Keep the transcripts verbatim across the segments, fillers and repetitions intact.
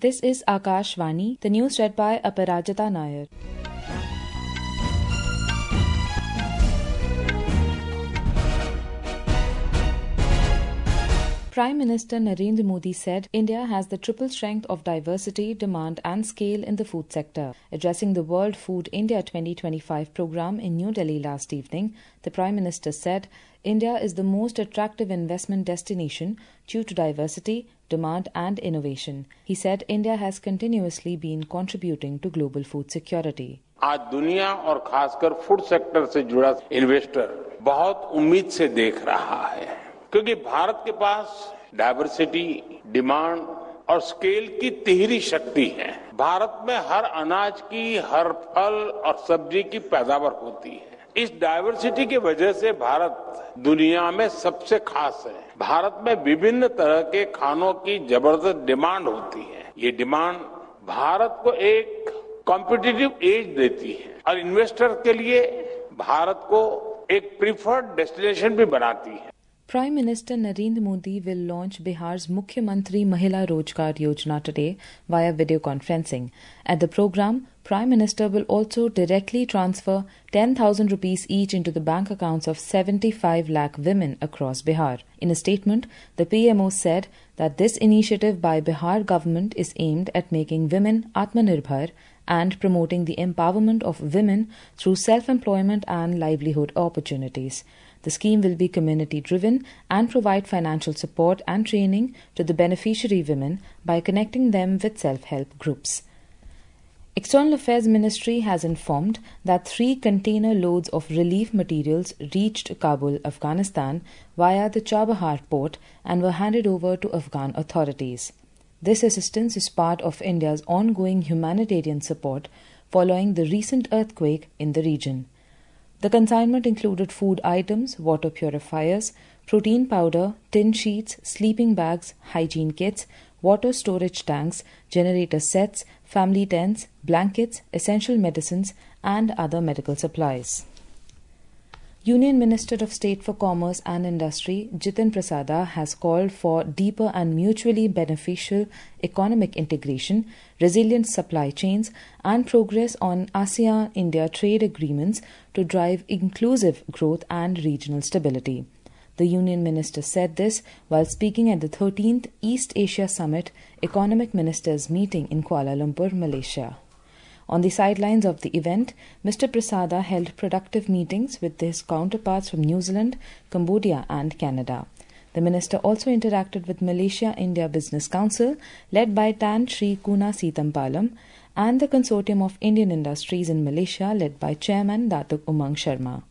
This is Akashvani, the news read by Aparajita Nair. Prime Minister Narendra Modi said India has the triple strength of diversity, demand and scale in the food sector. Addressing the World Food India twenty twenty-five program in New Delhi last evening, the Prime Minister said India is the most attractive investment destination due to diversity, demand and innovation. He said India has continuously been contributing to global food security. आज दुनिया और खासकर food sector से जुड़ा investor बहुत उम्मीद से देख रहा है, क्योंकि भारत के पास डाइवर्सिटी, डिमांड और स्केल की तिहरी शक्ति है। भारत में हर अनाज की, हर फल और सब्जी की पैदावार होती है। इस डाइवर्सिटी की वजह से भारत दुनिया में सबसे खास है। भारत में विभिन्न तरह के खानों की जबरदस्त डिमांड होती है। ये डिमांड भारत को एक कॉम्पिटिटिव एज देती है और इन्वेस्टर के लिए भारत को एक प्रीफर्ड डेस्टिनेशन भी बनाती है। Prime Minister Narendra Modi will launch Bihar's Mukhyamantri Mahila Rojgar Yojana today via video conferencing. At the program, Prime Minister will also directly transfer ten thousand rupees each into the bank accounts of seventy-five lakh women across Bihar. In a statement, the P M O said that this initiative by Bihar government is aimed at making women Atmanirbhar and promoting the empowerment of women through self-employment and livelihood opportunities. The scheme will be community-driven and provide financial support and training to the beneficiary women by connecting them with self-help groups. External Affairs Ministry has informed that three container loads of relief materials reached Kabul, Afghanistan via the Chabahar port and were handed over to Afghan authorities. This assistance is part of India's ongoing humanitarian support following the recent earthquake in the region. The consignment included food items, water purifiers, protein powder, tin sheets, sleeping bags, hygiene kits, water storage tanks, generator sets, family tents, blankets, essential medicines, and other medical supplies. Union Minister of State for Commerce and Industry Jitin Prasada has called for deeper and mutually beneficial economic integration, resilient supply chains, and progress on ASEAN-India trade agreements to drive inclusive growth and regional stability. The Union Minister said this while speaking at the thirteenth East Asia Summit Economic Ministers meeting in Kuala Lumpur, Malaysia. On the sidelines of the event, Mister Prasada held productive meetings with his counterparts from New Zealand, Cambodia and Canada. The minister also interacted with Malaysia-India Business Council, led by Tan Sri Kuna Sitampalam, and the Consortium of Indian Industries in Malaysia, led by Chairman Datuk Umang Sharma.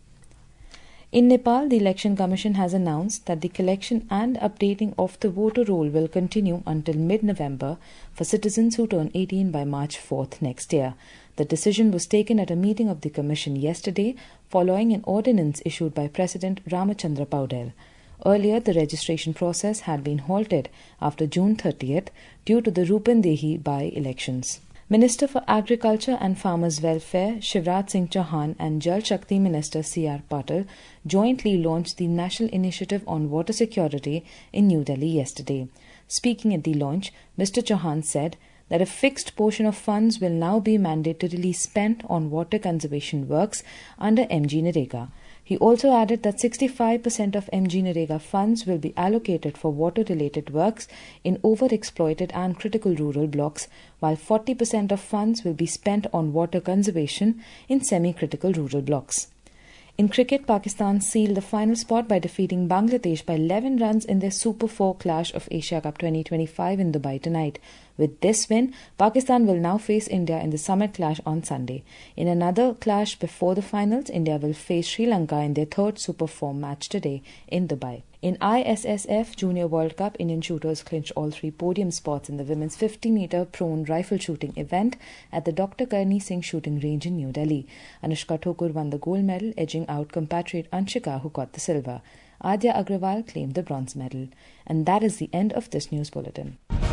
In Nepal, the Election Commission has announced that the collection and updating of the voter roll will continue until mid-November for citizens who turn eighteen by March fourth next year. The decision was taken at a meeting of the Commission yesterday following an ordinance issued by President Ramachandra Paudel. Earlier, the registration process had been halted after June thirtieth due to the Rupandehi by-elections. Minister for Agriculture and Farmers' Welfare Shivraj Singh Chauhan and Jal Shakti Minister C R Patil jointly launched the National Initiative on Water Security in New Delhi yesterday. Speaking at the launch, Mister Chauhan said that a fixed portion of funds will now be mandatorily spent on water conservation works under M G Narega. He also added that sixty-five percent of M G Narega funds will be allocated for water-related works in overexploited and critical rural blocks, while forty percent of funds will be spent on water conservation in semi-critical rural blocks. In cricket, Pakistan sealed the final spot by defeating Bangladesh by eleven runs in their Super four Clash of Asia Cup twenty twenty-five in Dubai tonight. With this win, Pakistan will now face India in the Summit Clash on Sunday. In another clash before the finals, India will face Sri Lanka in their third Super four match today in Dubai. In I S S F Junior World Cup, Indian shooters clinched all three podium spots in the women's fifty meter prone rifle shooting event at the Doctor Karni Singh shooting range in New Delhi. Anushka Thakur won the gold medal, edging out compatriot Anshika, who got the silver. Adya Agrawal claimed the bronze medal. And that is the end of this news bulletin.